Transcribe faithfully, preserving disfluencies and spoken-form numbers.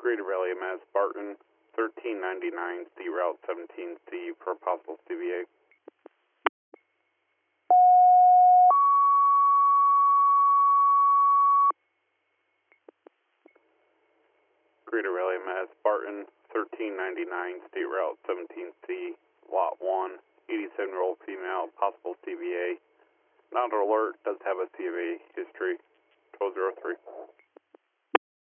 Greater Valley M S, Barton, thirteen ninety-nine, C Route seventeen C for possible C V A. Greater Valley M S, Barton, thirteen ninety-nine, State Route seventeen C, Lot one, eighty-seven-year-old female, possible C V A. Not alert, does have a C V A history, twelve oh three.